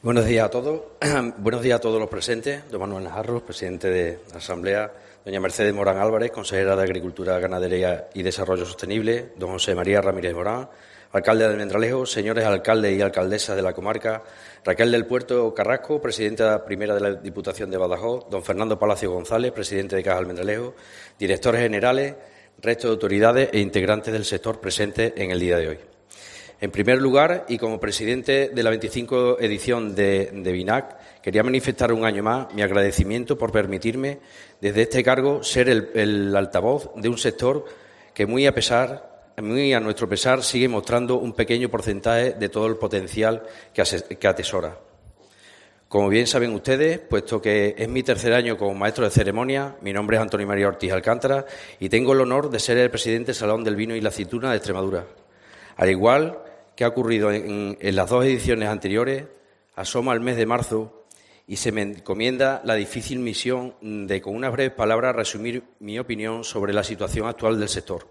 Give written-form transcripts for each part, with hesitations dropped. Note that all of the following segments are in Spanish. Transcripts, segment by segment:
Buenos días a todos. Buenos días a todos los presentes. Don Manuel Najarro, presidente de la Asamblea. Doña Mercedes Morán Álvarez, consejera de Agricultura, Ganadería y Desarrollo Sostenible. Don José María Ramírez Morán, alcalde de Almendralejo. Señores alcaldes y alcaldesas de la comarca. Raquel del Puerto Carrasco, presidenta primera de la Diputación de Badajoz. Don Fernando Palacio González, presidente de Caja Almendralejo. Directores generales, resto de autoridades e integrantes del sector presentes en el día de hoy. En primer lugar, y como presidente de la 25 edición de BINAC, quería manifestar un año más mi agradecimiento por permitirme, desde este cargo, ser el altavoz de un sector que, muy a nuestro pesar, sigue mostrando un pequeño porcentaje de todo el potencial que atesora. Como bien saben ustedes, puesto que es mi tercer año como maestro de ceremonia, mi nombre es Antonio María Ortiz Alcántara y tengo el honor de ser el presidente del Salón del Vino y la Aceituna de Extremadura. Al igual que ha ocurrido en las dos ediciones anteriores, asoma el mes de marzo y se me encomienda la difícil misión de, con unas breves palabras, resumir mi opinión sobre la situación actual del sector.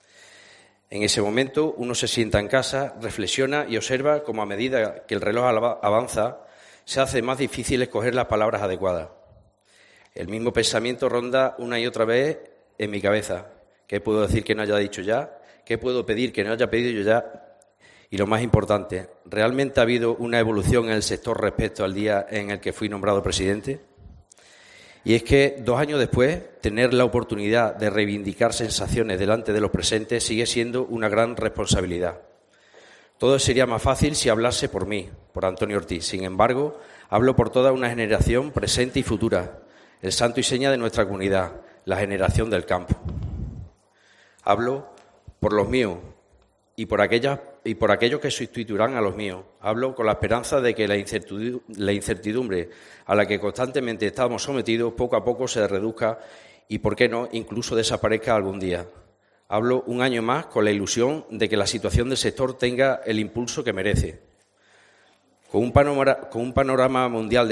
En ese momento uno se sienta en casa, reflexiona y observa cómo, a medida que el reloj avanza, se hace más difícil escoger las palabras adecuadas. El mismo pensamiento ronda una y otra vez en mi cabeza. ¿Qué puedo decir que no haya dicho ya? ¿Qué puedo pedir que no haya pedido yo ya? Y lo más importante, ¿realmente ha habido una evolución en el sector respecto al día en el que fui nombrado presidente? Y es que 2 años después, tener la oportunidad de reivindicar sensaciones delante de los presentes sigue siendo una gran responsabilidad. Todo sería más fácil si hablase por mí, por Antonio Ortiz. Sin embargo, hablo por toda una generación presente y futura, el santo y seña de nuestra comunidad, la generación del campo. Hablo por los míos y por aquellos que sustituirán a los míos. Hablo con la esperanza de que la incertidumbre a la que constantemente estamos sometidos poco a poco se reduzca y, por qué no, incluso desaparezca algún día. Hablo un año más con la ilusión de que la situación del sector tenga el impulso que merece. Con un panorama mundial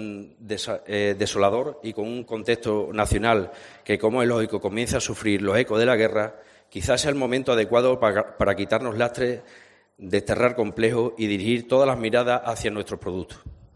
desolador y con un contexto nacional que, como es lógico, comienza a sufrir los ecos de la guerra, quizás sea el momento adecuado para quitarnos lastres, desterrar complejos y dirigir todas las miradas hacia nuestros productos.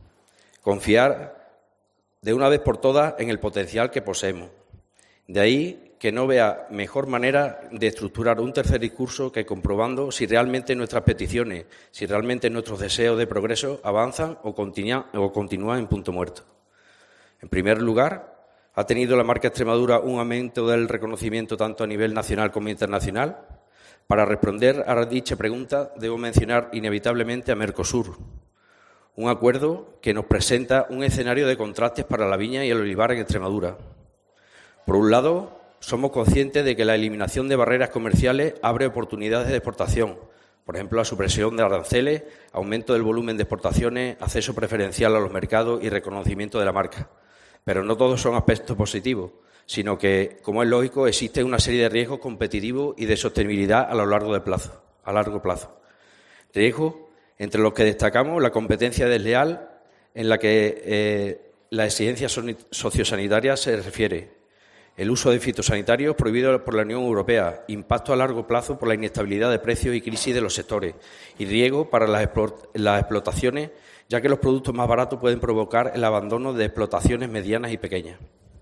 Confiar de una vez por todas en el potencial que poseemos. De ahí que no vea mejor manera de estructurar un tercer discurso que comprobando si realmente nuestras peticiones, si realmente nuestros deseos de progreso avanzan o continúan en punto muerto. En primer lugar, ¿ha tenido la marca Extremadura un aumento del reconocimiento tanto a nivel nacional como internacional? Para responder a dicha pregunta, debo mencionar inevitablemente a Mercosur, un acuerdo que nos presenta un escenario de contrastes para la viña y el olivar en Extremadura. Por un lado, somos conscientes de que la eliminación de barreras comerciales abre oportunidades de exportación, por ejemplo, la supresión de aranceles, aumento del volumen de exportaciones, acceso preferencial a los mercados y reconocimiento de la marca. Pero no todos son aspectos positivos, sino que, como es lógico, existe una serie de riesgos competitivos y de sostenibilidad a largo plazo. Riesgos entre los que destacamos la competencia desleal en la que la exigencia sociosanitaria se refiere, el uso de fitosanitarios prohibido por la Unión Europea, impacto a largo plazo por la inestabilidad de precios y crisis de los sectores y riesgo para las explotaciones, ya que los productos más baratos pueden provocar el abandono de explotaciones medianas y pequeñas.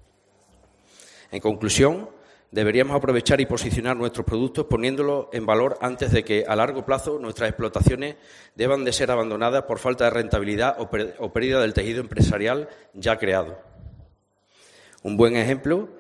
En conclusión, deberíamos aprovechar y posicionar nuestros productos poniéndolos en valor antes de que, a largo plazo, nuestras explotaciones deban de ser abandonadas por falta de rentabilidad o pérdida del tejido empresarial ya creado. Un buen ejemplo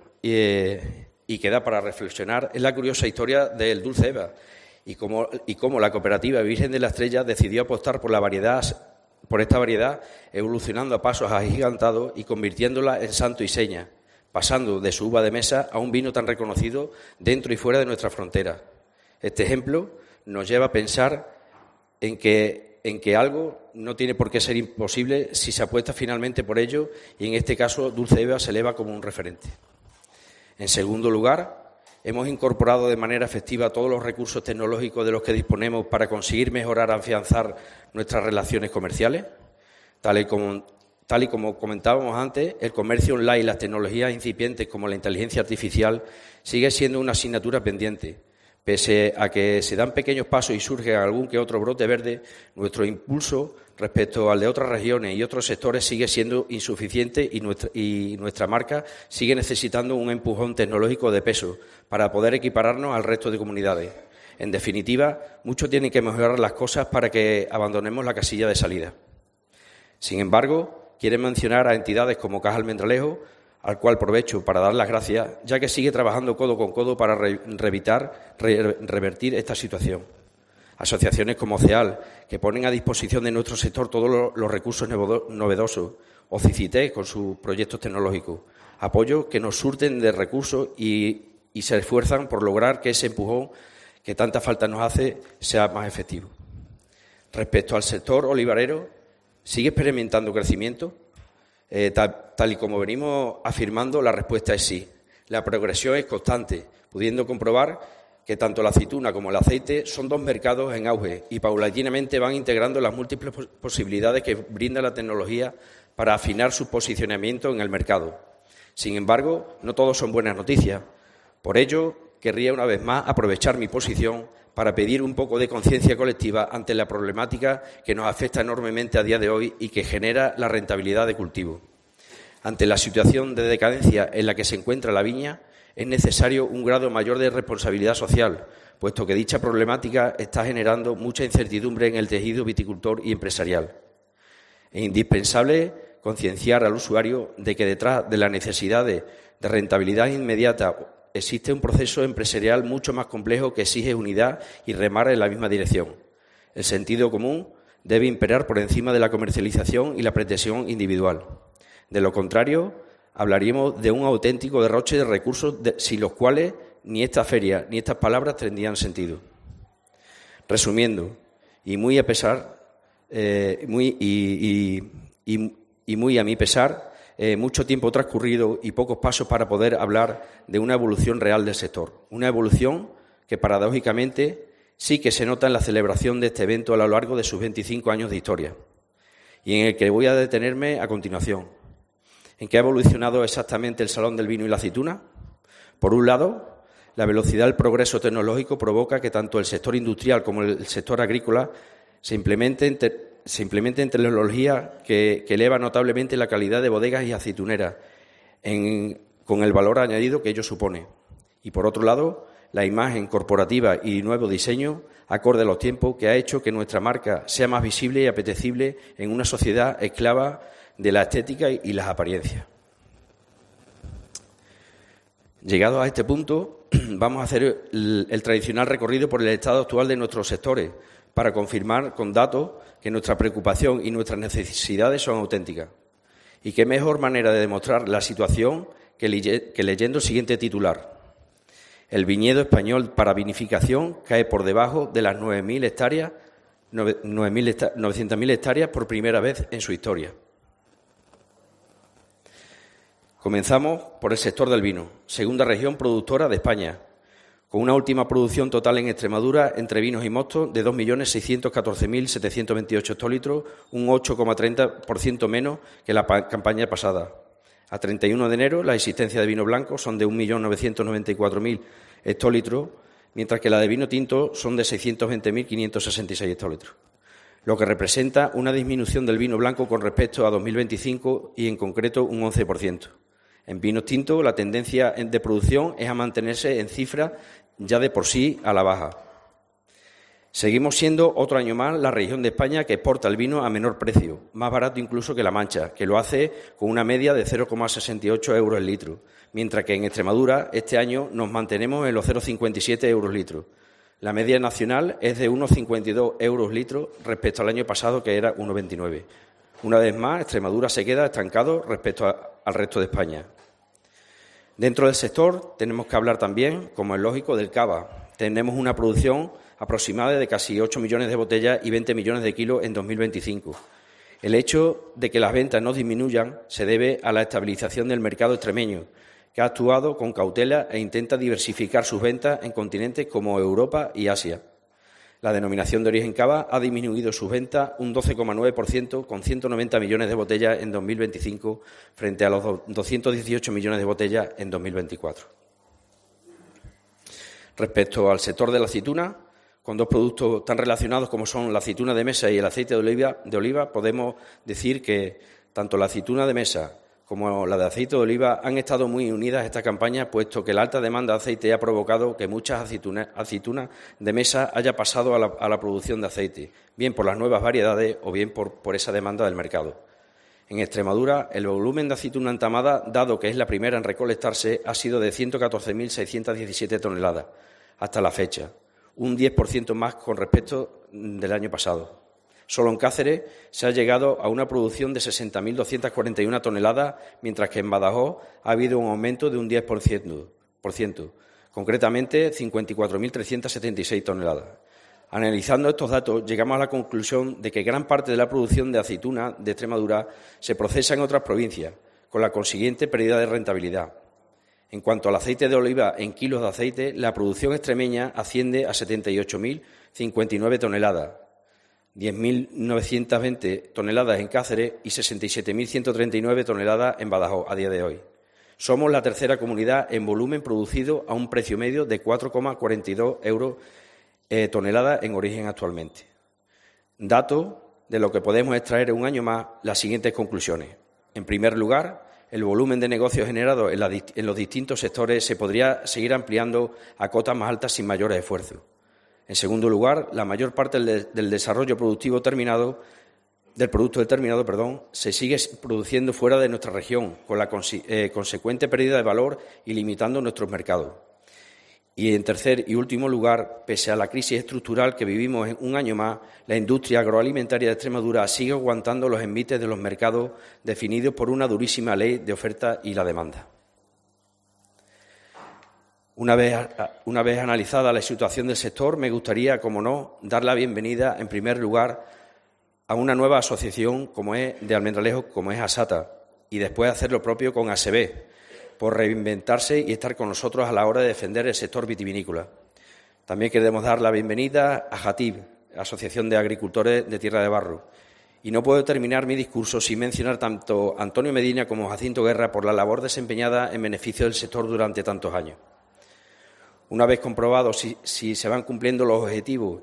y que da para reflexionar es la curiosa historia del dulce Eva y cómo la cooperativa Virgen de la Estrella decidió apostar por esta variedad, evolucionando a pasos agigantados y convirtiéndola en santo y seña, pasando de su uva de mesa a un vino tan reconocido dentro y fuera de nuestras fronteras. Este ejemplo nos lleva a pensar en que algo no tiene por qué ser imposible si se apuesta finalmente por ello y, en este caso, Dulce Eva se eleva como un referente. En segundo lugar, hemos incorporado de manera efectiva todos los recursos tecnológicos de los que disponemos para conseguir mejorar, afianzar nuestras relaciones comerciales. Tal y como comentábamos antes, el comercio online y las tecnologías incipientes como la inteligencia artificial sigue siendo una asignatura pendiente, Pese a que se dan pequeños pasos y surge algún que otro brote verde, nuestro impulso respecto al de otras regiones y otros sectores sigue siendo insuficiente y nuestra marca sigue necesitando un empujón tecnológico de peso para poder equipararnos al resto de comunidades. En definitiva, mucho tienen que mejorar las cosas para que abandonemos la casilla de salida. Sin embargo, quieren mencionar a entidades como Caja Almendralejo, al cual aprovecho para dar las gracias, ya que sigue trabajando codo con codo para revertir esta situación. Asociaciones como CEAL, que ponen a disposición de nuestro sector todos los recursos novedosos, o CICITEC, con sus proyectos tecnológicos. Apoyo que nos surten de recursos y se esfuerzan por lograr que ese empujón que tanta falta nos hace sea más efectivo. Respecto al sector olivarero, ¿sigue experimentando crecimiento? Tal y como venimos afirmando, la respuesta es sí. La progresión es constante, pudiendo comprobar que tanto la aceituna como el aceite son dos mercados en auge y paulatinamente van integrando las múltiples posibilidades que brinda la tecnología para afinar su posicionamiento en el mercado. Sin embargo, no todos son buenas noticias. Por ello, querría una vez más aprovechar mi posición para pedir un poco de conciencia colectiva ante la problemática que nos afecta enormemente a día de hoy y que genera la rentabilidad de cultivo. Ante la situación de decadencia en la que se encuentra la viña, es necesario un grado mayor de responsabilidad social, puesto que dicha problemática está generando mucha incertidumbre en el tejido viticultor y empresarial. Es indispensable concienciar al usuario de que detrás de la necesidad de rentabilidad inmediata existe un proceso empresarial mucho más complejo que exige unidad y remar en la misma dirección. El sentido común debe imperar por encima de la comercialización y la pretensión individual. De lo contrario, hablaríamos de un auténtico derroche de recursos sin los cuales ni esta feria ni estas palabras tendrían sentido. Resumiendo, y muy a pesar, muy a mi pesar, mucho tiempo transcurrido y pocos pasos para poder hablar de una evolución real del sector. Una evolución que, paradójicamente, sí que se nota en la celebración de este evento a lo largo de sus 25 años de historia y en el que voy a detenerme a continuación. ¿En qué ha evolucionado exactamente el Salón del Vino y la Aceituna? Por un lado, la velocidad del progreso tecnológico provoca que tanto el sector industrial como el sector agrícola se implementen tecnología que eleva notablemente la calidad de bodegas y aceituneras, con el valor añadido que ello supone. Y, por otro lado, la imagen corporativa y nuevo diseño, acorde a los tiempos, que ha hecho que nuestra marca sea más visible y apetecible en una sociedad esclava de la estética y las apariencias. Llegados a este punto, vamos a hacer el tradicional recorrido por el estado actual de nuestros sectores, para confirmar con datos que nuestra preocupación y nuestras necesidades son auténticas. Y qué mejor manera de demostrar la situación que leyendo el siguiente titular. El viñedo español para vinificación cae por debajo de las 900.000 hectáreas por primera vez en su historia. Comenzamos por el sector del vino, segunda región productora de España, con una última producción total en Extremadura entre vinos y mostos de 2.614.728 hectolitros, un 8,30% menos que la campaña pasada. A 31 de enero, la existencia de vino blanco son de 1.994.000 hectolitros, mientras que la de vino tinto son de 620.566 hectolitros, lo que representa una disminución del vino blanco con respecto a 2025 y, en concreto, un 11%. En vinos tintos, la tendencia de producción es a mantenerse en cifras ya de por sí a la baja. Seguimos siendo otro año más la región de España que exporta el vino a menor precio, más barato incluso que La Mancha, que lo hace con una media de 0,68 euros el litro, mientras que en Extremadura este año nos mantenemos en los 0,57 euros litro. La media nacional es de 1,52 euros litro respecto al año pasado, que era 1,29. Una vez más, Extremadura se queda estancado respecto al resto de España. Dentro del sector tenemos que hablar también, como es lógico, del cava. Tenemos una producción aproximada de casi 8 millones de botellas y 20 millones de kilos en 2025. El hecho de que las ventas no disminuyan se debe a la estabilización del mercado extremeño, que ha actuado con cautela e intenta diversificar sus ventas en continentes como Europa y Asia. La denominación de origen cava ha disminuido sus ventas un 12,9%, con 190 millones de botellas en 2025 frente a los 218 millones de botellas en 2024. Respecto al sector de la aceituna, con dos productos tan relacionados como son la aceituna de mesa y el aceite de oliva, podemos decir que tanto la aceituna de mesa como la de aceite de oliva han estado muy unidas a esta campaña, puesto que la alta demanda de aceite ha provocado que muchas aceitunas de mesa haya pasado a la producción de aceite, bien por las nuevas variedades o bien por esa demanda del mercado. En Extremadura, el volumen de aceituna entamada, dado que es la primera en recolectarse, ha sido de 114.617 toneladas hasta la fecha, un 10% más con respecto del año pasado. Solo en Cáceres se ha llegado a una producción de 60.241 toneladas, mientras que en Badajoz ha habido un aumento de un 10%, concretamente 54.376 toneladas. Analizando estos datos, llegamos a la conclusión de que gran parte de la producción de aceituna de Extremadura se procesa en otras provincias, con la consiguiente pérdida de rentabilidad. En cuanto al aceite de oliva en kilos de aceite, la producción extremeña asciende a 78.059 toneladas, 10.920 toneladas en Cáceres y 67.139 toneladas en Badajoz a día de hoy. Somos la tercera comunidad en volumen producido a un precio medio de 4,42 euros tonelada en origen actualmente. Dato de lo que podemos extraer en un año más las siguientes conclusiones. En primer lugar, el volumen de negocios generado en los distintos sectores se podría seguir ampliando a cotas más altas sin mayores esfuerzos. En segundo lugar, la mayor parte del desarrollo productivo del producto determinado, se sigue produciendo fuera de nuestra región, con la consecuente pérdida de valor y limitando nuestros mercados. Y en tercer y último lugar, pese a la crisis estructural que vivimos en un año más, la industria agroalimentaria de Extremadura sigue aguantando los envites de los mercados definidos por una durísima ley de oferta y la demanda. Una vez analizada la situación del sector, me gustaría, como no, dar la bienvenida, en primer lugar, a una nueva asociación de almendralejo, como es ASATA, y después hacer lo propio con ASEBE, por reinventarse y estar con nosotros a la hora de defender el sector vitivinícola. También queremos dar la bienvenida a JATIB, Asociación de Agricultores de Tierra de Barro. Y no puedo terminar mi discurso sin mencionar tanto a Antonio Medina como a Jacinto Guerra por la labor desempeñada en beneficio del sector durante tantos años. Una vez comprobado si se van cumpliendo los objetivos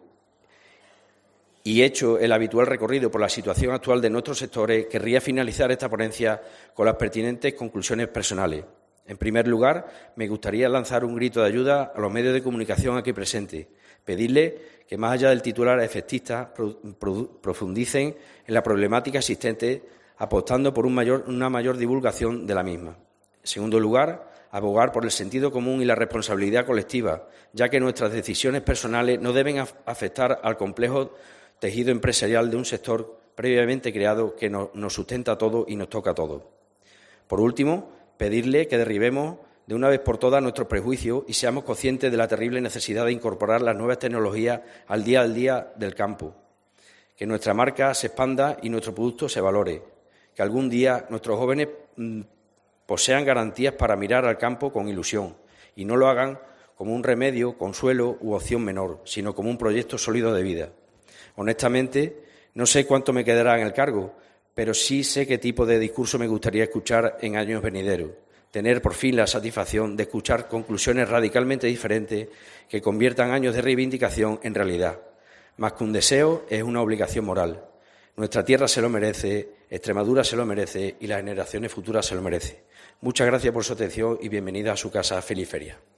y hecho el habitual recorrido por la situación actual de nuestros sectores, querría finalizar esta ponencia con las pertinentes conclusiones personales. En primer lugar, me gustaría lanzar un grito de ayuda a los medios de comunicación aquí presentes, pedirles que, más allá del titular efectista, profundicen en la problemática existente, apostando por una mayor divulgación de la misma. En segundo lugar, abogar por el sentido común y la responsabilidad colectiva, ya que nuestras decisiones personales no deben afectar al complejo tejido empresarial de un sector previamente creado que nos sustenta a todos y nos toca a todos. Por último, pedirle que derribemos de una vez por todas nuestros prejuicios y seamos conscientes de la terrible necesidad de incorporar las nuevas tecnologías al día del campo, que nuestra marca se expanda y nuestro producto se valore, que algún día nuestros jóvenes posean garantías para mirar al campo con ilusión y no lo hagan como un remedio, consuelo u opción menor, sino como un proyecto sólido de vida. Honestamente, no sé cuánto me quedará en el cargo, pero sí sé qué tipo de discurso me gustaría escuchar en años venideros. Tener por fin la satisfacción de escuchar conclusiones radicalmente diferentes que conviertan años de reivindicación en realidad. Más que un deseo, es una obligación moral. Nuestra tierra se lo merece, Extremadura se lo merece y las generaciones futuras se lo merecen. Muchas gracias por su atención y bienvenida a su casa. Feliz feria.